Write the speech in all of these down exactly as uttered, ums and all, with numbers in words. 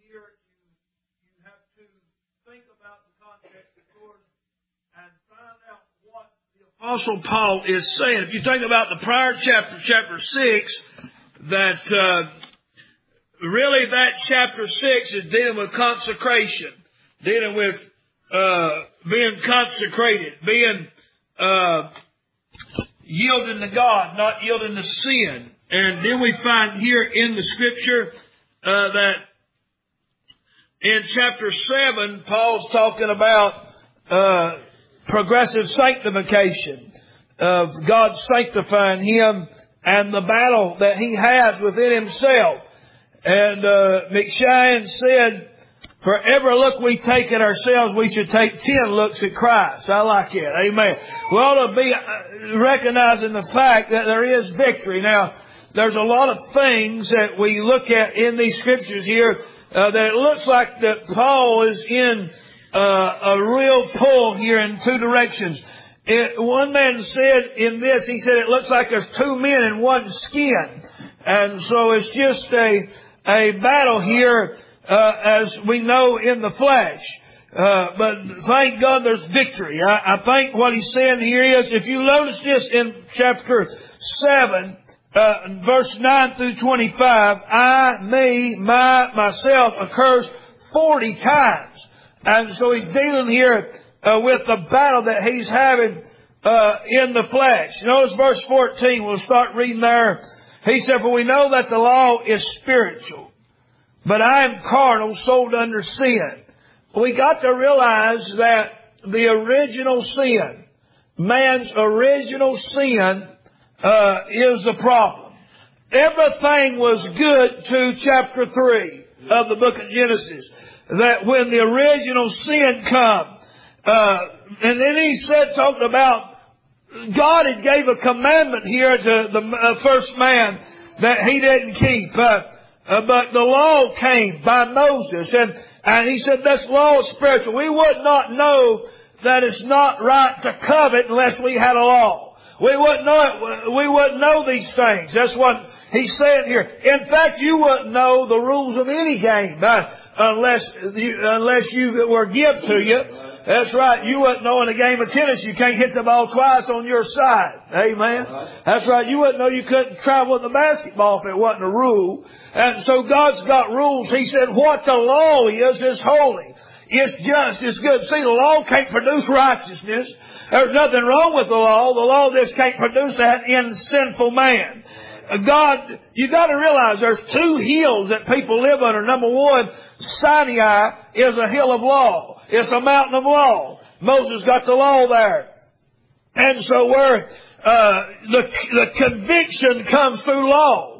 here, you, you have to think about the context, of course, and find out what the Apostle Paul is saying. If you think about the prior chapter, chapter six, that uh, really that chapter six is dealing with consecration, dealing with uh, being consecrated, being uh, yielding to God, not yielding to sin. And then we find here in the Scripture uh, that in chapter seven, Paul's talking about uh, progressive sanctification, of God sanctifying him and the battle that he has within himself. And uh, McShine said, for every look we take at ourselves, we should take ten looks at Christ. I like it. Amen. We ought to be recognizing the fact that there is victory. Now, there's a lot of things that we look at in these scriptures here uh, that it looks like that Paul is in uh, a real pull here in two directions. It, one man said in this, he said it looks like there's two men in one skin. And so it's just a, a battle here uh, as we know in the flesh. Uh, but thank God there's victory. I, I think what he's saying here is, if you notice this in chapter seven, Uh, verse nine through twenty-five, I, me, my, myself occurs forty times. And so he's dealing here uh, with the battle that he's having uh, in the flesh. Notice verse fourteen. We'll start reading there. He said, for we know that the law is spiritual, but I am carnal, sold under sin. We got to realize that the original sin, man's original sin, Uh, is the problem. Everything was good to chapter three of the book of Genesis. That when the original sin come, uh, and then he said, talking about God had gave a commandment here to the uh, first man that he didn't keep. Uh, uh, but the law came by Moses. And, and he said this law is spiritual. We would not know that it's not right to covet unless we had a law. We wouldn't know it. We wouldn't know these things. That's what he's saying here. In fact, you wouldn't know the rules of any game uh, unless you, unless you were given to you. That's right. You wouldn't know in a game of tennis you can't hit the ball twice on your side. Amen. That's right. You wouldn't know you couldn't travel with the basketball if it wasn't a rule. And so God's got rules. He said what the law is is holy. It's just, it's good. See, the law can't produce righteousness. There's nothing wrong with the law. The law just can't produce that in sinful man. God, you got to realize there's two hills that people live under. Number one, Sinai is a hill of law. It's a mountain of law. Moses got the law there. And so where uh, the, the conviction comes through law.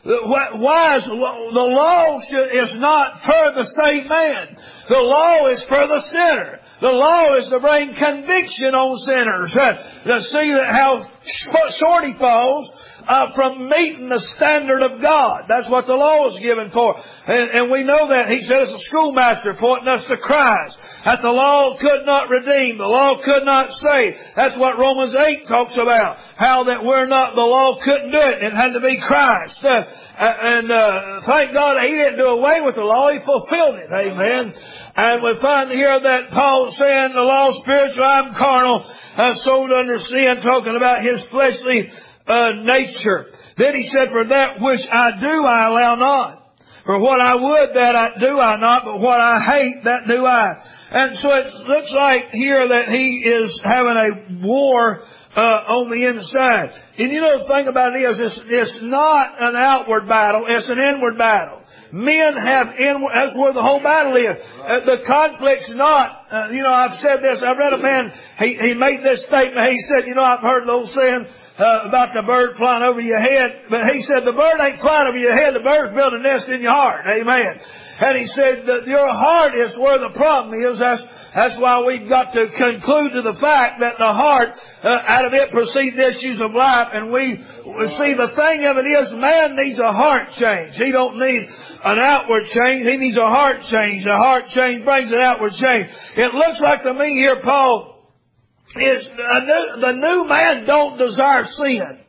Why is the law is not for the saved man. The law is for the sinner. The law is to bring conviction on sinners. To see that how short he falls uh, from meeting the standard of God. That's what the law is given for. And, and we know that. He says a schoolmaster pointing us to Christ. That the law could not redeem. The law could not save. That's what Romans eight talks about. How that we're not, the law couldn't do it. It had to be Christ. Uh, and uh, thank God He didn't do away with the law. He fulfilled it. Amen. And we find here that Paul saying the law is spiritual, I'm carnal, I'm sold under sin, talking about his fleshly uh, nature. Then he said, for that which I do I allow not. For what I would, that I do I not, but what I hate, that do I. And so it looks like here that he is having a war uh, on the inside. And you know the thing about it is, it's, it's not an outward battle, it's an inward battle. Men have inward, that's where the whole battle is. Uh, the conflict's not, uh, you know, I've said this, I read a man, he, he made this statement, he said, you know, I've heard the old saying, Uh, about the bird flying over your head. But he said, the bird ain't flying over your head. The bird's building a nest in your heart. Amen. And he said that your heart is where the problem is. That's, that's why we've got to conclude to the fact that the heart, uh, out of it proceed the issues of life. And we see the thing of it is, man needs a heart change. He don't need an outward change. He needs a heart change. The heart change brings an outward change. It looks like to me here, Paul, is a new, the new man don't desire sin.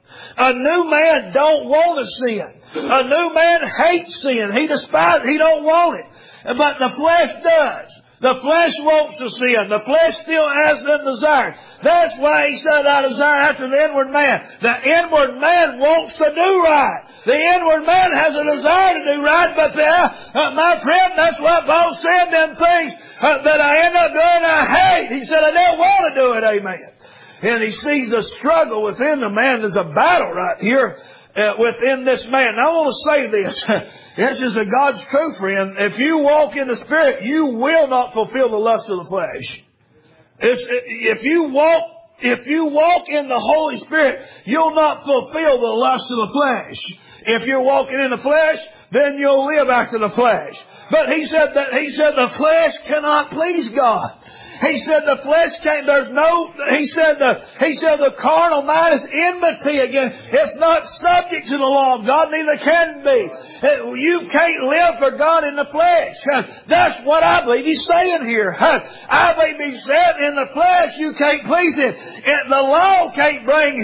A new man don't want to sin. A new man hates sin. He despises, he don't want it. But the flesh does. The flesh wants to sin. The flesh still has the desire. That's why he said, I desire after the inward man. The inward man wants to do right. The inward man has a desire to do right, but the, uh, my friend, that's what Paul said, them things uh, that I end up doing, I hate. He said, I don't want to do it, amen. And he sees the struggle within the man. There's a battle right here uh, within this man. Now I want to say this. This is a God's truth, friend. If you walk in the Spirit, you will not fulfill the lust of the flesh. It's, if you walk, if you walk in the Holy Spirit, you'll not fulfill the lust of the flesh. If you're walking in the flesh, then you'll live after the flesh. But he said that, he said the flesh cannot please God. He said the flesh can't, there's no, he said the, he said the carnal mind is enmity against, it's not subject to the law of God, neither can be. You can't live for God in the flesh. That's what I believe he's saying here. I believe he said in the flesh you can't please Him. The law can't bring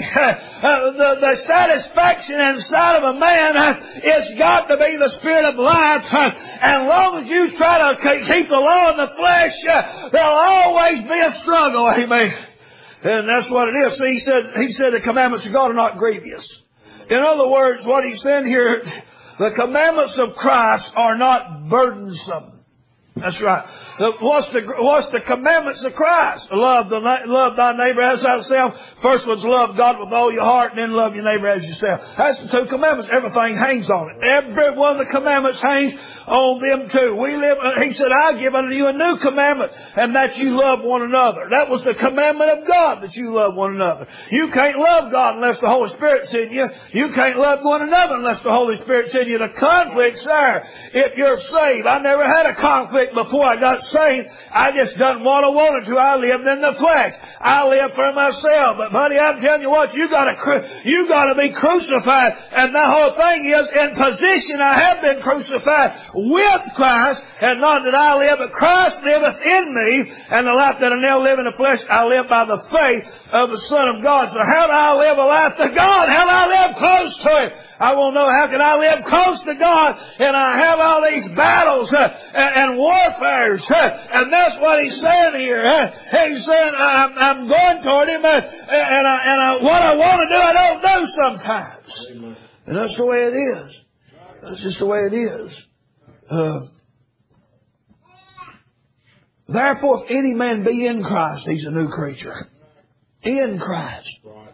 the, the satisfaction inside of a man. It's got to be the Spirit of life. And as long as you try to keep the law in the flesh, there'll always be a struggle, amen. And that's what it is. See, he said, he said the commandments of God are not grievous. In other words, what he's saying here, the commandments of Christ are not burdensome. That's right. What's the, what's the commandments of Christ? Love the, love thy neighbor as thyself. First one's love God with all your heart, and then love your neighbor as yourself. That's the two commandments. Everything hangs on it. Every one of the commandments hangs on them too. We live, he said, I give unto you a new commandment, and that you love one another. That was the commandment of God, that you love one another. You can't love God unless the Holy Spirit's in you. You can't love one another unless the Holy Spirit's in you. The conflict's there if you're saved. I never had a conflict before I got saved. I just done what I wanted to. I lived in the flesh. I lived for myself. But buddy, I'm telling you what, you gotta, you gotta be crucified. And the whole thing is, in position I have been crucified with Christ, and not that I live, but Christ liveth in me, and the life that I now live in the flesh, I live by the faith of the Son of God. So how do I live a life to God? How do I live close to Him? I want to know, how can I live close to God and I have all these battles uh, and, and warfares? Uh, and that's what he's saying here. Uh, he's saying, I'm, I'm going toward Him, uh, and, I, and I, what I want to do, I don't do sometimes. Amen. And that's the way it is. That's just the way it is. Uh, Therefore, if any man be in Christ, he's a new creature. In Christ.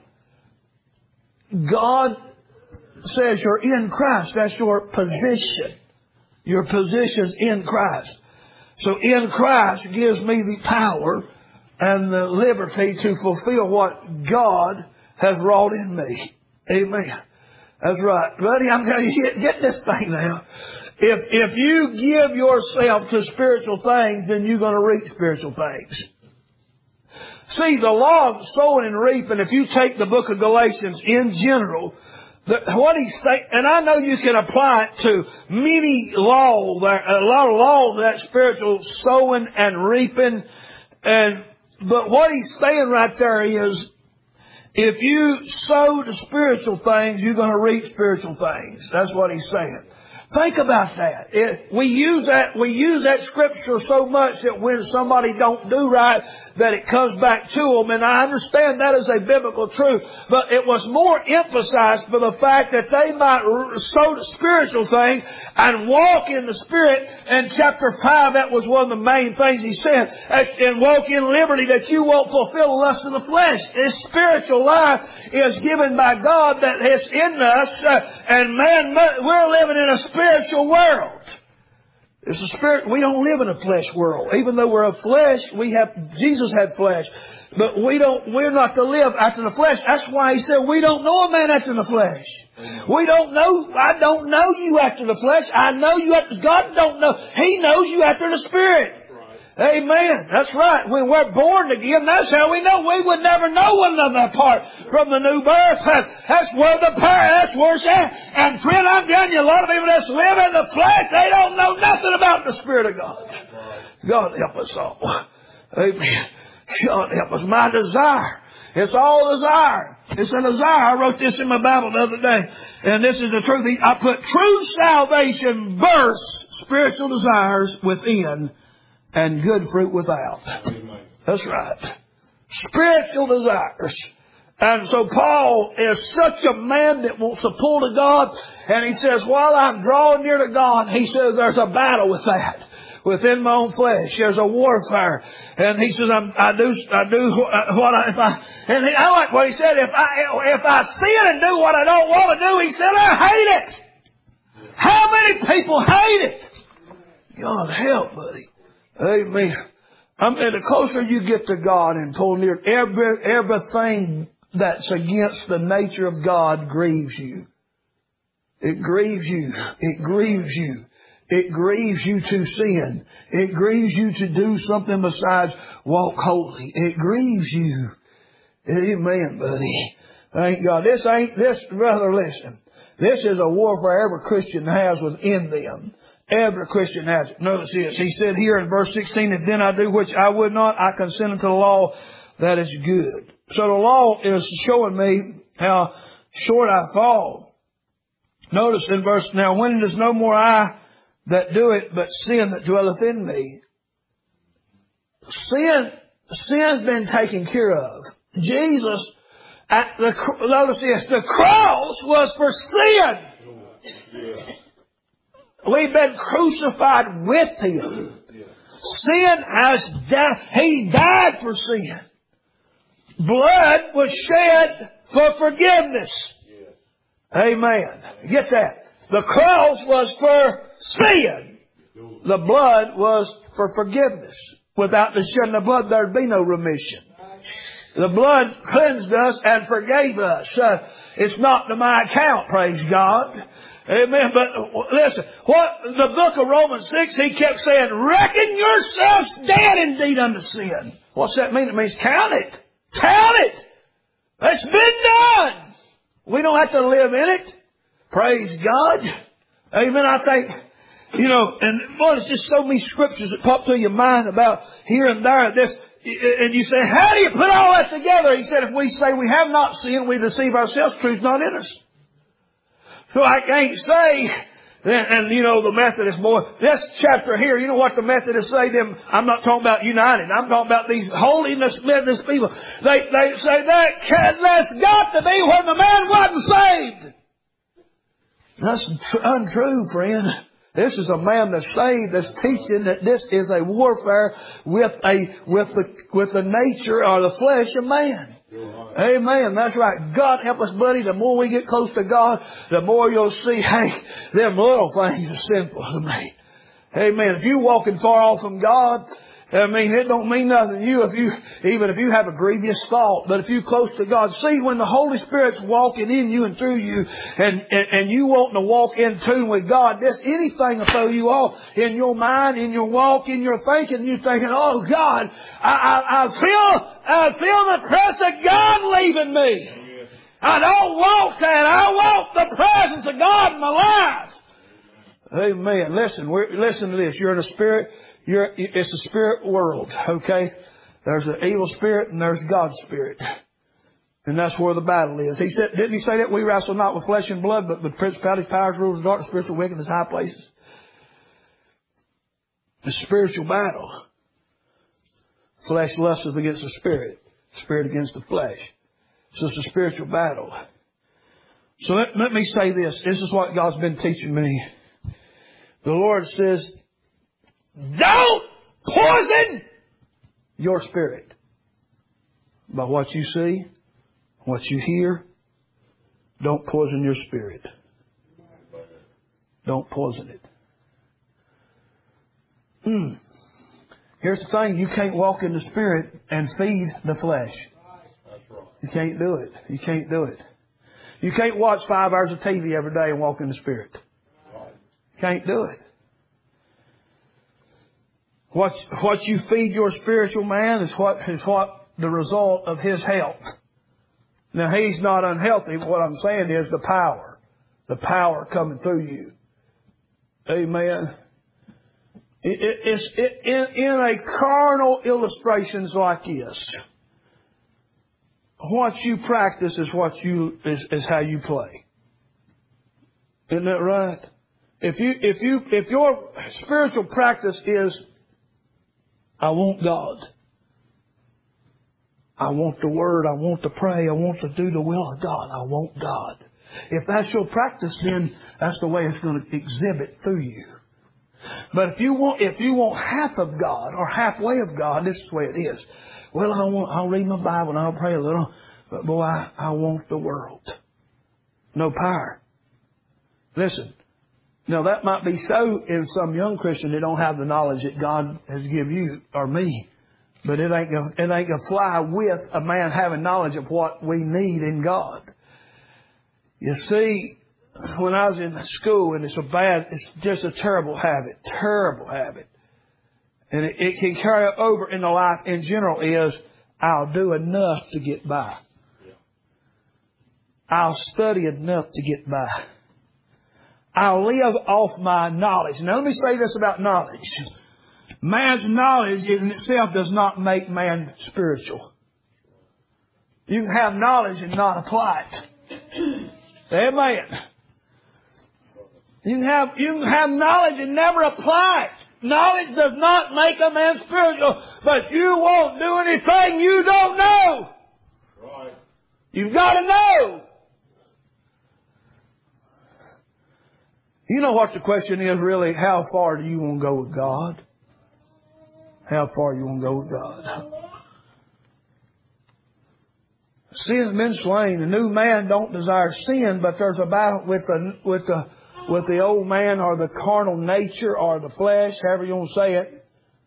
God says you're in Christ. That's your position. Your position's in Christ. So in Christ gives me the power and the liberty to fulfill what God has wrought in me. Amen. That's right. Buddy, I'm going to get, get this thing now. If, if you give yourself to spiritual things, then you're going to reap spiritual things. See, the law of sowing and reaping, if you take the book of Galatians in general, the, what he's saying, and I know you can apply it to many laws, a lot of laws, that spiritual sowing and reaping, and, but what he's saying right there is, if you sow to spiritual things, you're going to reap spiritual things. That's what he's saying. Think about that. It, we use that, we use that scripture so much that when somebody don't do right, that it comes back to them. And I understand that is a biblical truth. But it was more emphasized for the fact that they might sow to spiritual things and walk in the Spirit. In chapter five, that was one of the main things he said. And walk in liberty, that you won't fulfill the lust of the flesh. This spiritual life is given by God that is in us. Uh, and man, we're living in a spiritual world. It's a spirit. We don't live in a flesh world. Even though we're a flesh, we have, Jesus had flesh. But we don't, we're not to live after the flesh. That's why he said, we don't know a man after the flesh. We don't know, I don't know you after the flesh. I know you after, God don't know. He knows you after the Spirit. Amen. That's right. When we're born again, that's how we know. We would never know one another apart from the new birth. That's where the power, that's where it's at. And friend, I'm telling you, a lot of people that live in the flesh, they don't know nothing about the Spirit of God. God help us all. Amen. God help us. My desire. It's all desire. It's a desire. I wrote this in my Bible the other day. And this is the truth. I put true salvation bursts spiritual desires within and good fruit without. That's right. Spiritual desires. And so Paul is such a man that wants to pull to God. And he says, while I'm drawing near to God, he says there's a battle with that. Within my own flesh, there's a warfare. And he says, I'm, I do, I do what I, if I, and he, I like what he said, if I, if I sin and do what I don't want to do, he said, I hate it. How many people hate it? God help, buddy. Amen. I mean, the closer you get to God and pull near, every, everything that's against the nature of God grieves you. It grieves you. It grieves you. It grieves you to sin. It grieves you to do something besides walk holy. It grieves you. Amen, buddy. Thank God. This ain't, this, brother, listen. This is a warfare every Christian has within them. Every Christian has it. Notice this. He said here in verse sixteen, if then I do which I would not, I consent unto the law that is good. So the law is showing me how short I fall. Notice in verse, now when it is no more I that do it, but sin that dwelleth in me. Sin, sin's been taken care of. Jesus, at the, notice this, the cross was for sin. We've been crucified with Him. Sin has died. He died for sin. Blood was shed for forgiveness. Amen. Get that? The cross was for sin. The blood was for forgiveness. Without the shedding of blood, there'd be no remission. The blood cleansed us and forgave us. Uh, it's not to my account, praise God. Amen. But listen, what the book of Romans six, he kept saying, reckon yourselves dead indeed unto sin. What's that mean? It means count it. Count it. It's been done. We don't have to live in it. Praise God. Amen. I think, you know, and boy, there's just so many scriptures that pop to your mind about here and there. This, and you say, how do you put all that together? He said, if we say we have not sinned, we deceive ourselves. Truth's not in us. So I can't say, and, and you know, the Methodist boy, this chapter here, you know what the Methodists say? Them, I'm not talking about United. I'm talking about these holiness Methodist people. They, they say that can, that's got to be when the man wasn't saved. That's untrue, friend. This is a man that's saved, that's teaching that this is a warfare with a with the with the nature or the flesh of man. Amen. That's right. God help us, buddy. The more we get close to God, the more you'll see, hey, them little things are simple to me. Amen. If you're walking far off from God, I mean, it don't mean nothing to you if you, even if you have a grievous thought. But if you're close to God, see, when the Holy Spirit's walking in you and through you, and, and, and you wanting to walk in tune with God, this, anything will throw you off in your mind, in your walk, in your thinking. You're thinking, oh God, I, I, I feel, I feel the presence of God leaving me. I don't want that. I want the presence of God in my life. Amen. Listen, we're, listen to this. You're in a spirit. You're, it's a spirit world, okay? There's an evil spirit and there's God's spirit. And that's where the battle is. He said, didn't he say that we wrestle not with flesh and blood, but with principalities, powers, rulers of darkness, spiritual wickedness, high places? The spiritual battle. Flesh lusts against the spirit. Spirit against the flesh. So it's a spiritual battle. So let, let me say this. This is what God's been teaching me. The Lord says, don't poison your spirit by what you see, what you hear. Don't poison your spirit. Don't poison it. Mm. Here's the thing. You can't walk in the spirit and feed the flesh. You can't do it. You can't do it. You can't watch five hours of T V every day and walk in the spirit. You can't do it. What, what you feed your spiritual man is what, is what the result of his health. Now, he's not unhealthy. What I'm saying is the power. The power coming through you. Amen. It, it, it's it, in, in a carnal illustrations like this. What you practice is what you is, is how you play. Isn't that right? If you if you if your spiritual practice is, I want God. I want the Word. I want to pray. I want to do the will of God. I want God. If that's your practice, then that's the way it's going to exhibit through you. But if you want, if you want half of God or halfway of God, this is the way it is. Well, I want, I'll read my Bible and I'll pray a little, but boy, I, I want the world. No power. Listen. Now that might be so in some young Christian that don't have the knowledge that God has given you or me. But it ain't gonna, it ain't gonna fly with a man having knowledge of what we need in God. You see, when I was in school, and it's a bad, it's just a terrible habit, terrible habit. And it, it can carry over into life in general is, I'll do enough to get by. I'll study enough to get by. I'll live off my knowledge. Now let me say this about knowledge. Man's knowledge in itself does not make man spiritual. You can have knowledge and not apply it. Amen. You can have, you can have knowledge and never apply it. Knowledge does not make a man spiritual, but you won't do anything you don't know. Right. You've got to know. You know what the question is really? How far do you want to go with God? How far you want to go with God? Sin's been slain. The new man don't desire sin, but there's a battle with the with the with the old man or the carnal nature or the flesh, however you want to say it.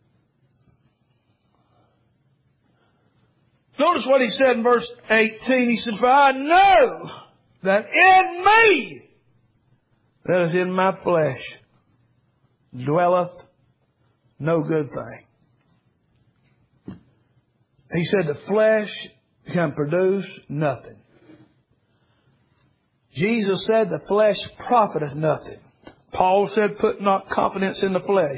Notice what he said in verse eighteen. He said, "For I know that in me, that is in my flesh, dwelleth no good thing." He said the flesh can produce nothing. Jesus said the flesh profiteth nothing. Paul said, put not confidence in the flesh.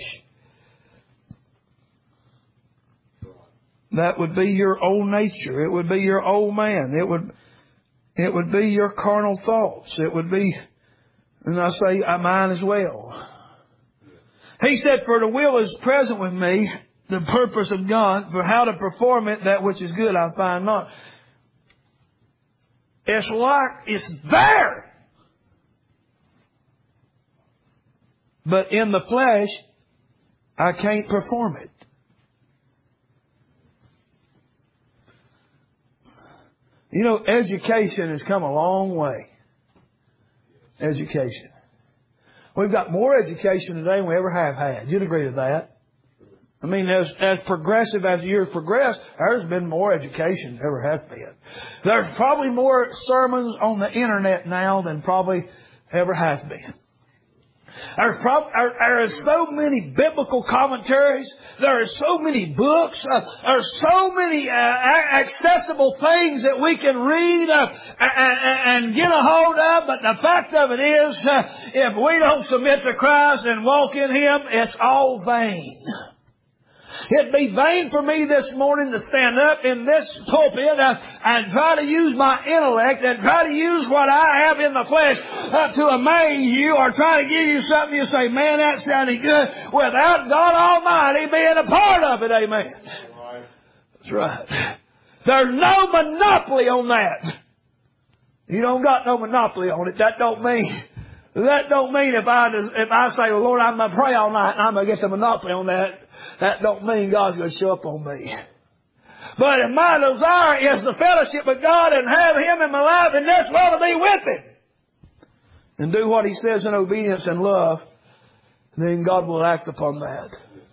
That would be your old nature. It would be your old man. It would, it would be your carnal thoughts. It would be, and I say, mine as well. He said, for the will is present with me, the purpose of God, for how to perform it, that which is good I find not. It's like it's there. But in the flesh, I can't perform it. You know, education has come a long way. Education. We've got more education today than we ever have had. You'd agree with that? I mean, as, as progressive as the years progress, there's been more education than ever has been. There's probably more sermons on the internet now than probably ever has been. There's prob- there, there are so many biblical commentaries. There are so many books. Uh, there are so many uh, accessible things that we can read uh, and, and get a hold of. But the fact of it is, uh, if we don't submit to Christ and walk in Him, it's all vain. It'd be vain for me this morning to stand up in this pulpit uh, and try to use my intellect and try to use what I have in the flesh uh, to amaze you or try to give you something you say, man, that sounded good, without God Almighty being a part of it. Amen. That's right. There's no monopoly on that. You don't got no monopoly on it. That don't mean... That don't mean if I if I say, well, Lord, I'm going to pray all night and I'm going to get the monopoly on that, that don't mean God's going to show up on me. But if my desire is the fellowship with God and have Him in my life and this well to be with Him and do what He says in obedience and love, then God will act upon that.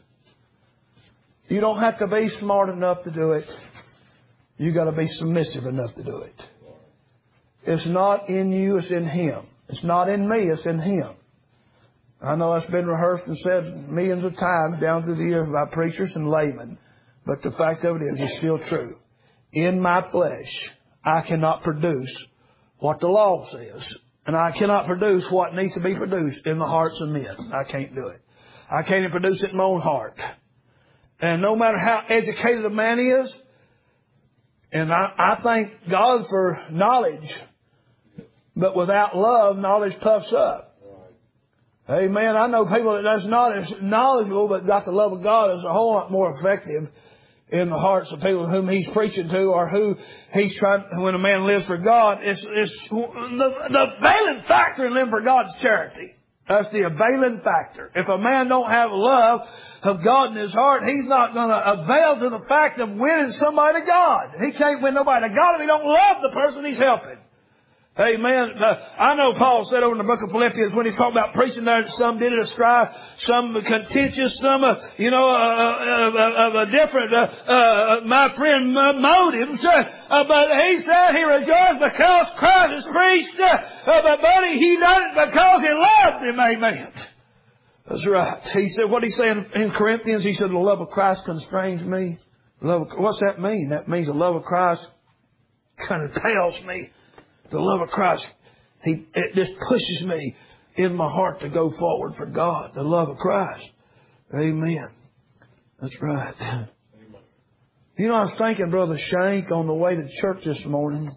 You don't have to be smart enough to do it. You got to be submissive enough to do it. It's not in you, it's in Him. It's not in me, it's in Him. I know that's been rehearsed and said millions of times down through the years by preachers and laymen. But the fact of it is, it's still true. In my flesh, I cannot produce what the law says. And I cannot produce what needs to be produced in the hearts of men. I can't do it. I can't even produce it in my own heart. And no matter how educated a man is, and I, I thank God for knowledge, but without love, knowledge puffs up. Amen. I know people that that's not as knowledgeable, but got the love of God is a whole lot more effective in the hearts of people whom he's preaching to, or who he's trying. When a man lives for God, it's, it's the, the availing factor in living for God is charity. That's the availing factor. If a man don't have love of God in his heart, he's not going to avail to the fact of winning somebody to God. He can't win nobody to God if he don't love the person he's helping. Amen. Uh, I know Paul said over in the book of Philippians when he talked about preaching there, some did it a strife, some contentious, some, uh, you know, of uh, uh, uh, different, uh, uh, my friend, uh, motives. Uh, uh, but he said he rejoiced because Christ is preached. Uh, uh, but buddy, he done it because he loved him. Amen. That's right. He said, what he said in Corinthians, he said, the love of Christ constrains me. Love of, what's that mean? That means the love of Christ kind of compels me. The love of Christ, he, it just pushes me in my heart to go forward for God. The love of Christ. Amen. That's right. Amen. You know, I was thinking, Brother Shank, on the way to church this morning,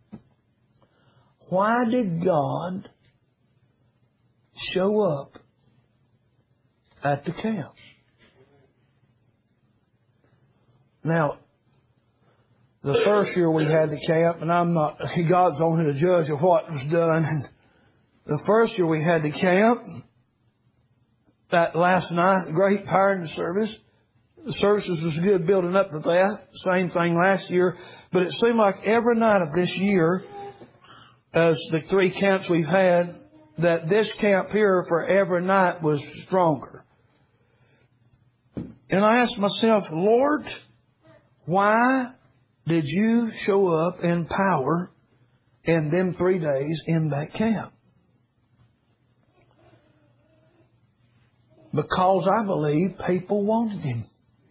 why did God show up at the camp? Now, the first year we had the camp, and I'm not, God's only the judge of what was done. And the first year we had the camp, that last night, great power in the service. The services was good building up to that. Same thing last year. But it seemed like every night of this year, as the three camps we've had, that this camp here for every night was stronger. And I asked myself, Lord, why did you show up in power in them three days in that camp? Because I believe people wanted Him.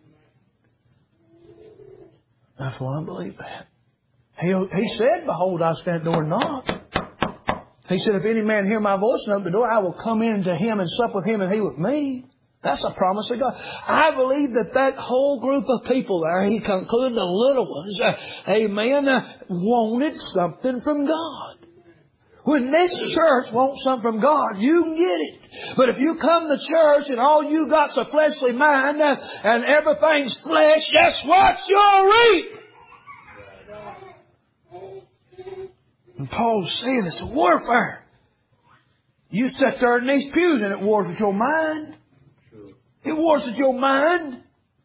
That's why I believe that. He, he said, behold, I stand at the door and knock. He said, if any man hear my voice and open the door, I will come in to him and sup with him and he with me. That's a promise of God. I believe that that whole group of people there, he concluded the little ones, uh, amen, uh, wanted something from God. When this church wants something from God, you can get it. But if you come to church and all you got's a fleshly mind uh, and everything's flesh, guess what? You'll reap. And Paul's saying it's a warfare. You sit there in these pews and it wars with your mind. It wars with your mind.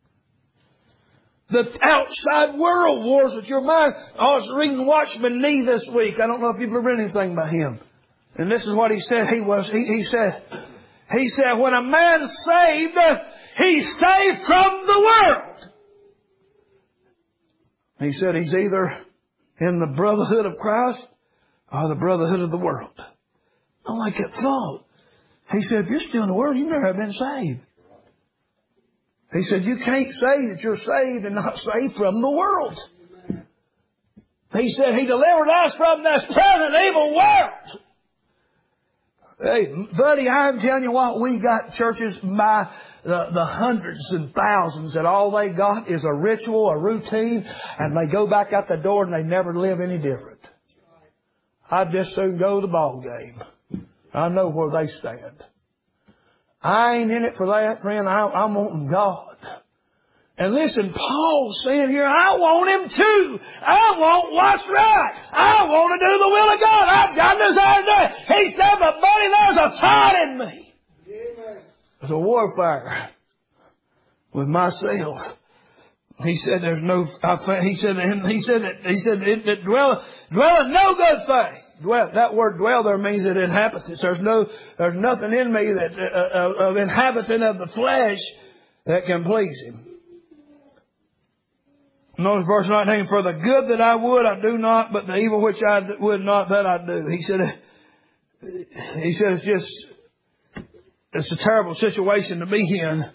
The outside world wars with your mind. I was reading Watchman Nee this week. I don't know if you've ever read anything by him. And this is what he said. He was. He, he said. He said, when a man's saved, he's saved from the world. He said he's either in the brotherhood of Christ or the brotherhood of the world. I like that thought. He said, if you're still in the world, you've never been saved. He said, you can't say that you're saved and not saved from the world. He said, He delivered us from this present evil world. Hey, buddy, I'm telling you what, we got churches by the, the hundreds and thousands that all they got is a ritual, a routine, and they go back out the door and they never live any different. I'd just soon go to the ball game. I know where they stand. I ain't in it for that, friend. I, I'm wanting God. And listen, Paul's saying here, I want Him too. I want what's right. I want to do the will of God. I've got this idea. He said, but buddy, there's a fight in me. There's a warfare with myself. He said, "There's no." I, he said, "He said that he said it, it dwelleth dwelleth no good thing." Dwell. That word "dwell" there means it inhabits. There's no. There's nothing in me that uh, of inhabitant of the flesh that can please Him. Notice verse nineteen. For the good that I would, I do not; but the evil which I would not, that I do. He said. He said it's just. It's a terrible situation to be in.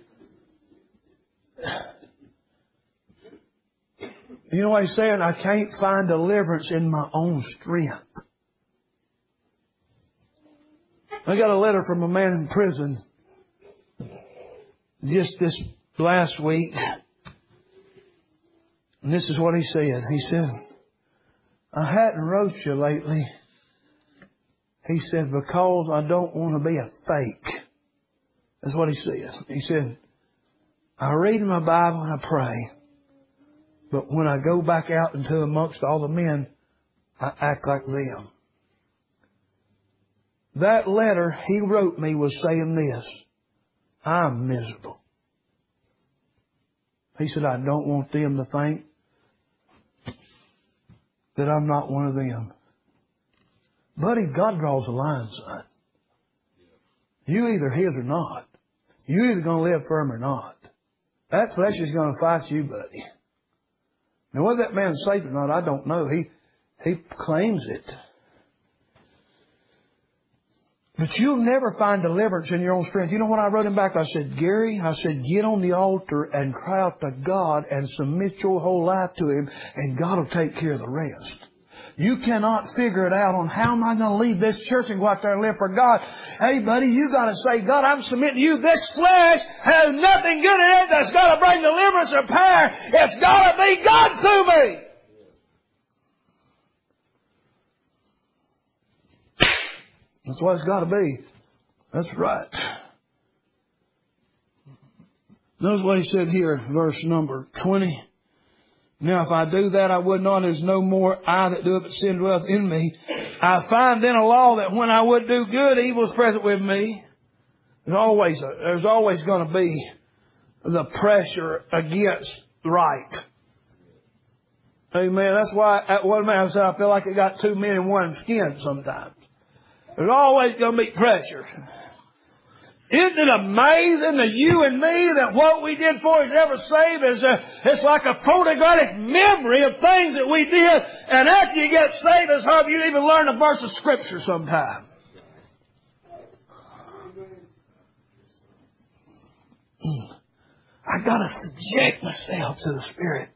You know what he's saying? I can't find deliverance in my own strength. I got a letter from a man in prison. just this last week. And this is what he said. He said, I hadn't wrote you lately. He said, because I don't want to be a fake. That's what he says. He said, I read my Bible and I pray. But when I go back out into amongst all the men, I act like them. That letter he wrote me was saying this. I'm miserable. He said, I don't want them to think that I'm not one of them. Buddy, God draws a line, son. You either his or not. You're either going to live firm or not. That flesh is going to fight you, buddy. Now, whether that man's safe or not, I don't know. He he claims it. But you'll never find deliverance in your own strength. You know what I wrote him back? I said, Gary, I said, get on the altar and cry out to God and submit your whole life to Him, and God will take care of the rest. You cannot figure it out on how am I going to leave this church and go out there and live for God. Hey, buddy, you got to say, God, I'm submitting to you. This flesh has nothing good in it that's got to bring deliverance or power. It's got to be God through me. That's what it's got to be. That's right. Notice what he said here, verse number twenty. Now, if I do that, I would not. There's no more I that do it, but sin dwelleth in me. I find then a law that when I would do good, evil is present with me. There's always, a, there's always going to be the pressure against right. Amen. That's why at one man said, I feel like I got two men in one skin sometimes. There's always going to be pressure. Isn't it amazing that you and me, that what we did for is ever saved is a, it's like a photographic memory of things that we did. And after you get saved, it's hard you even learn a verse of Scripture sometime. I got to subject myself to the Spirit.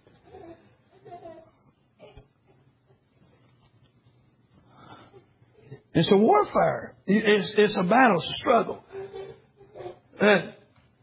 It's a warfare. It's, it's a battle. It's a struggle. And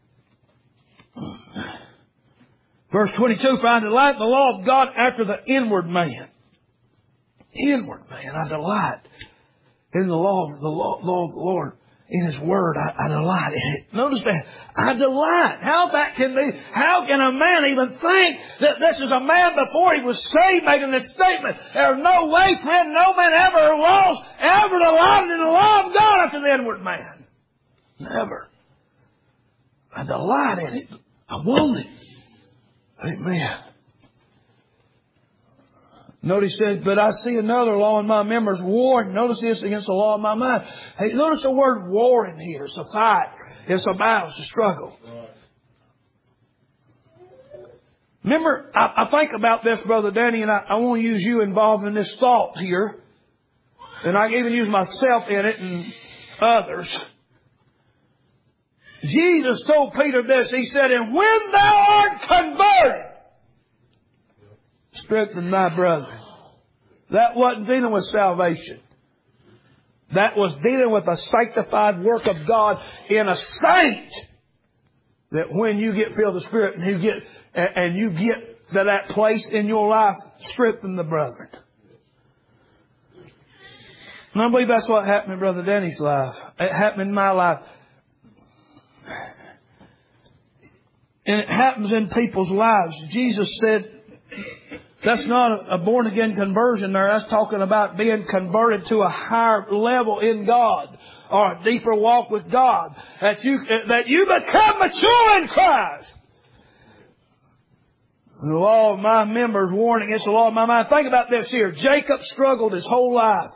verse twenty-two, for I delight in the law of God after the inward man. Inward man. I delight in the law, the law, law of the Lord. In His Word, I, I delight in it. Notice that. I delight. How that can be, how can a man even think that this is a man before he was saved making this statement? There's no way, friend, no man ever lost, ever delighted in the law of God after the inward man. Never. I delight in it. I want it. Amen. Notice that, but I see another law in my members, warring. Notice this, against the law of my mind. Hey, notice the word war in here. It's a fight. It's a battle. It's a struggle. Remember, I, I think about this, Brother Danny, and I, I want to use you involved in this thought here. And I even use myself in it and others. Jesus told Peter this. He said, and when thou art converted, strengthen thy brother. That wasn't dealing with salvation. That was dealing with a sanctified work of God in a saint. That when you get filled with the Spirit and you get and you get to that place in your life, strengthen the brethren. And I believe that's what happened in Brother Danny's life. It happened in my life. And it happens in people's lives. Jesus said, that's not a born-again conversion there. That's talking about being converted to a higher level in God, or a deeper walk with God. That you, that you become mature in Christ. The law of my members warring against the law of my mind. Think about this here. Jacob struggled his whole life.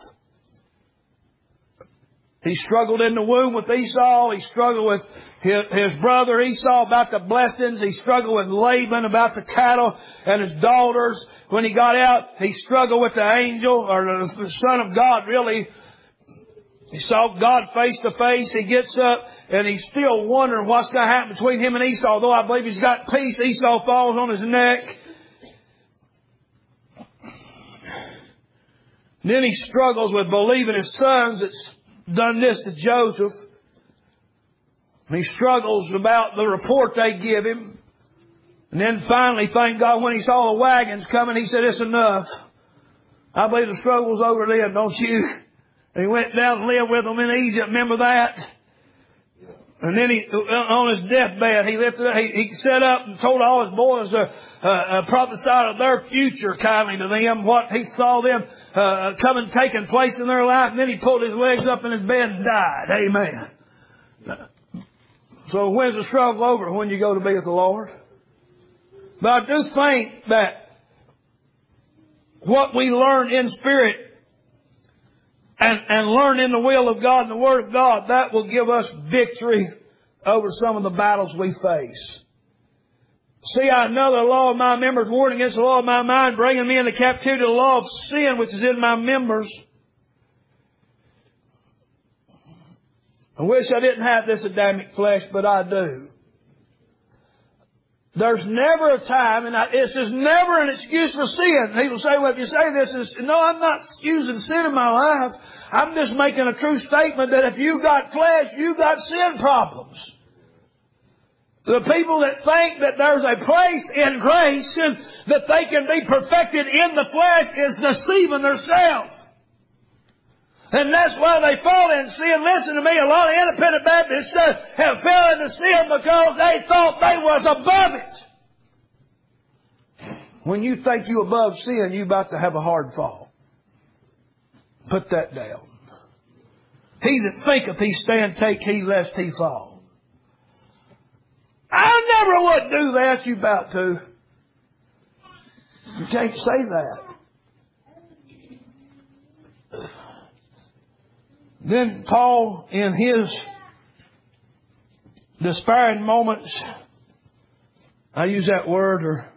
He struggled in the womb with Esau. He struggled with his, his brother Esau about the blessings. He struggled with Laban about the cattle and his daughters. When he got out, he struggled with the angel, or the Son of God, really. He saw God face to face. He gets up and he's still wondering what's going to happen between him and Esau. Although I believe he's got peace, Esau falls on his neck. And then he struggles with believing his sons. It's done this to Joseph. He struggles about the report they give him. And then finally, thank God, when he saw the wagons coming, he said, it's enough. I believe the struggle's over then, don't you? And he went down and lived with them in Egypt. Remember that? And then he, on his deathbed, he lifted up, he, he set up and told all his boys to uh, uh, prophesy of their future kindly to them, what he saw them uh, coming, taking place in their life. And then he pulled his legs up in his bed and died. Amen. So when's the struggle over? When you go to be with the Lord? But I do think that what we learn in spirit and, and learn in the will of God and the Word of God, that will give us victory over some of the battles we face. See, I know the law of my members warring against the law of my mind, bringing me into captivity to the law of sin which is in my members. I wish I didn't have this Adamic flesh, but I do. There's never a time, and I, this is never an excuse for sin. People say, well, if you say this, is no, I'm not excusing sin in my life. I'm just making a true statement that if you got flesh, you got sin problems. The people that think that there's a place in grace and that they can be perfected in the flesh is deceiving themselves. And that's why they fall in sin. Listen to me, a lot of independent Baptists have fell into sin because they thought they was above it. When you think you above sin, you're about to have a hard fall. Put that down. He that thinketh he stand, take heed lest he fall. I never would do that. You about to. You can't say that. Then Paul, in his despairing moments, I use that word, or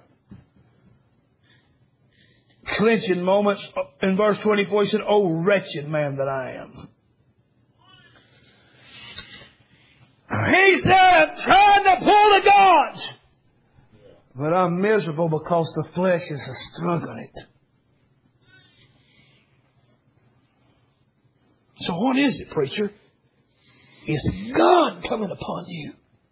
clinching moments, in verse twenty-four, he said, "Oh, wretched man that I am." He said, "I'm trying to pull the gods, but I'm miserable because the flesh is a struggle in it." So what is it, preacher? It's God coming upon you.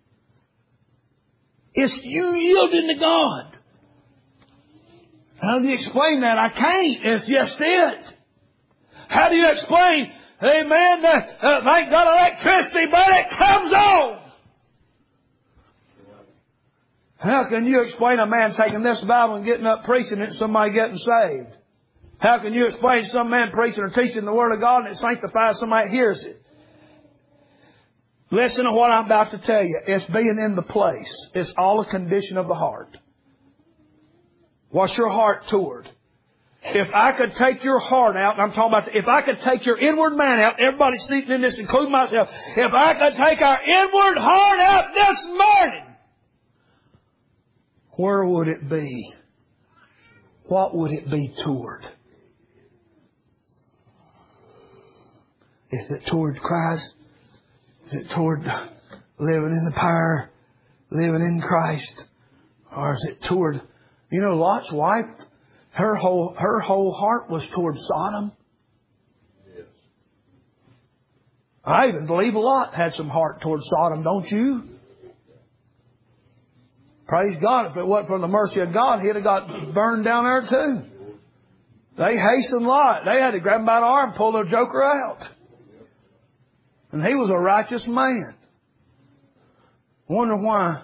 It's you yielding to God. How do you explain that? I can't. It's just it. How do you explain, amen, uh, uh, thank God electricity, but it comes on? How can you explain a man taking this Bible and getting up preaching it and somebody getting saved? How can you explain some man preaching or teaching the Word of God and it sanctifies somebody that hears it? Listen to what I'm about to tell you. It's being in the place. It's all a condition of the heart. What's your heart toward? If I could take your heart out, and I'm talking about, if I could take your inward man out, everybody sleeping in this, including myself, if I could take our inward heart out this morning, where would it be? What would it be toward? Is it toward Christ? Is it toward living in the power, living in Christ? Or is it toward, you know, Lot's wife, her whole, her whole heart was toward Sodom. Yes. I even believe Lot had some heart toward Sodom, don't you? Praise God. If it wasn't for the mercy of God, he'd have got burned down there too. They hastened Lot. They had to grab him by the arm and pull their joker out. And he was a righteous man. Wonder why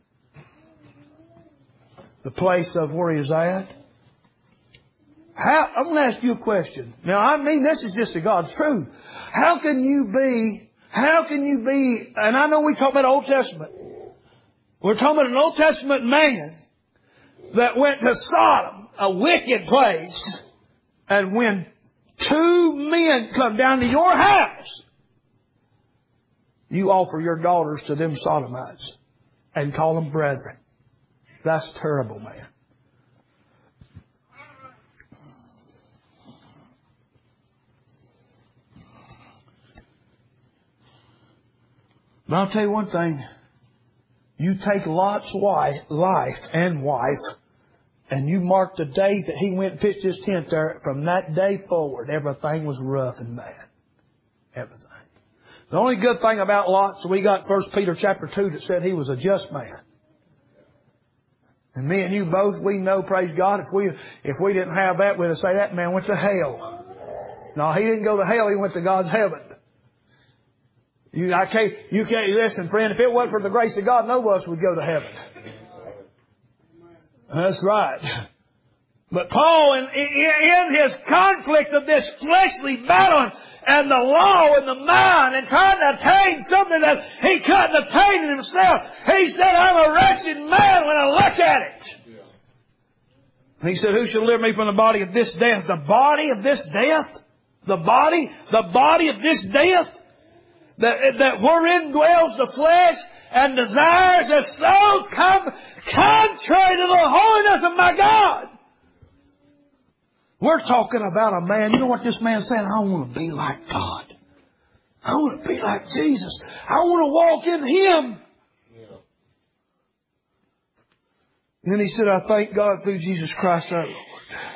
the place of where he was at. How, I'm going to ask you a question. Now, I mean, this is just the God's truth. How can you be, how can you be, and I know we talk about Old Testament. We're talking about an Old Testament man that went to Sodom, a wicked place, and when two men come down to your house, you offer your daughters to them Sodomites and call them brethren. That's terrible, man. But I'll tell you one thing. You take Lot's wife, life and wife, and you mark the day that he went and pitched his tent there. From that day forward, everything was rough and bad. Everything. The only good thing about Lot, so we got First Peter chapter two that said he was a just man. And me and you both, we know, praise God, if we if we didn't have that, we'd say that man went to hell. No, he didn't go to hell, he went to God's heaven. You, I can't, you can't, listen, friend, if it wasn't for the grace of God, none of us would go to heaven. That's right. But Paul, in, in his conflict of this fleshly battle and the law and the mind and trying to attain something that he couldn't attain in himself, he said, I'm a wretched man when I look at it. And he said, who shall deliver me from the body of this death? The body of this death? The body? The body of this death? That, that wherein dwells the flesh and desires are so com- contrary to the holiness of my God. We're talking about a man. You know what this man said? I want to be like God. I want to be like Jesus. I want to walk in Him. Yeah. And then he said, I thank God through Jesus Christ our Lord.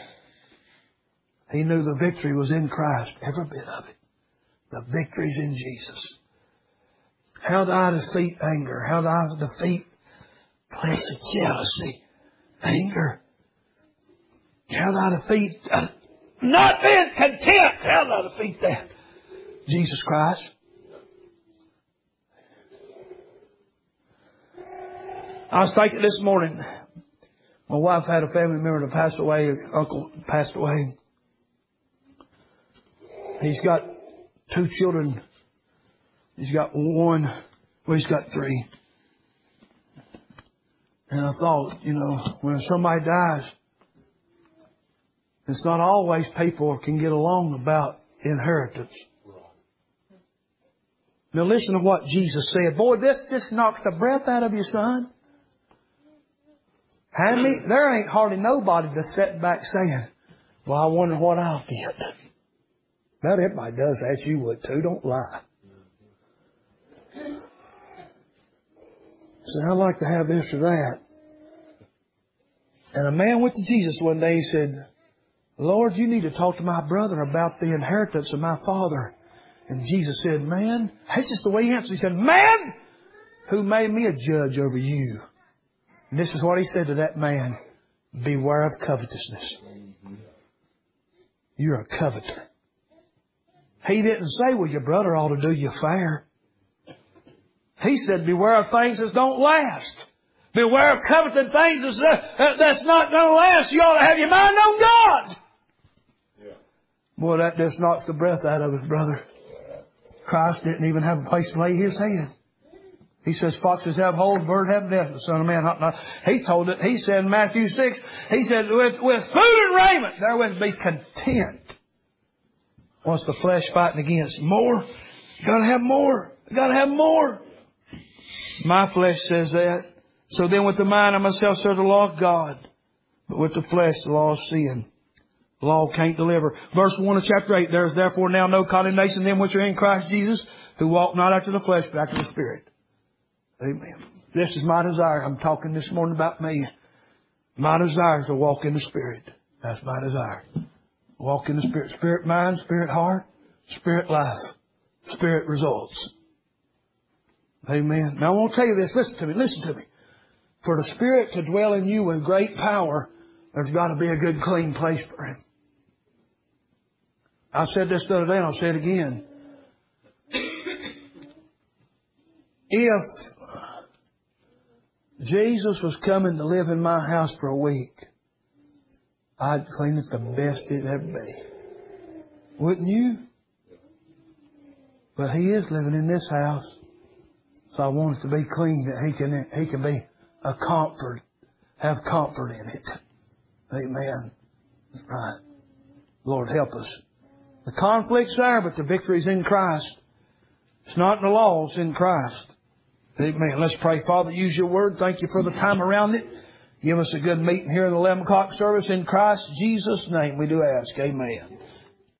He knew the victory was in Christ. Every bit of it. The victory's in Jesus. How do I defeat anger? How do I defeat pleasure, jealousy, anger? How do I defeat uh, not being content? How do I defeat that? Jesus Christ. I was thinking this morning, my wife had a family member that passed away, her uncle passed away. He's got two children. He's got one, well, he's got three. And I thought, you know, when somebody dies, it's not always people can get along about inheritance. Now listen to what Jesus said. Boy, this just knocks the breath out of you, son. Hand me, there ain't hardly nobody that's sitting back saying, well, I wonder what I'll get. Not everybody does that. You would too. Don't lie. So I'd like to have this or that. And a man went to Jesus one day and said, Lord, you need to talk to my brother about the inheritance of my father. And Jesus said, man, that's just the way he answered. He said, man, who made me a judge over you? And this is what he said to that man. Beware of covetousness. You're a coveter. He didn't say, well, your brother ought to do you fair. He said, beware of things that don't last. Beware of coveting things that's, uh, that's not going to last. You ought to have your mind on God. Yeah. Boy, that just knocks the breath out of his brother. Christ didn't even have a place to lay His head. He says, foxes have holes, birds have nests, the Son of Man not not. He told it, he said in Matthew six, he said, with, with food and raiment, therewith be content. What's the flesh fighting against? More. You gotta have more. You gotta have more. My flesh says that. So then with the mind I myself serve the law of God. But with the flesh, the law of sin. The law can't deliver. Verse one of chapter eight, there is therefore now no condemnation to them which are in Christ Jesus, who walk not after the flesh, but after the Spirit. Amen. This is my desire. I'm talking this morning about me. My desire is to walk in the Spirit. That's my desire. Walk in the Spirit. Spirit mind, Spirit heart, Spirit life, Spirit results. Amen. Now I want to tell you this. Listen to me. Listen to me. For the Spirit to dwell in you with great power, there's got to be a good, clean place for Him. I said this the other day and I'll say it again. If Jesus was coming to live in my house for a week, I'd clean it the best it'd ever be. Wouldn't you? But He is living in this house. So I want it to be clean that He can, He can be a comfort, have comfort in it. Amen. That's right. Lord, help us. The conflict's there, but the victory's in Christ. It's not in the law, it's in Christ. Amen. Let's pray. Father, use your word. Thank you for the time around it. Give us a good meeting here in the eleven o'clock service in Christ Jesus' name. We do ask. Amen.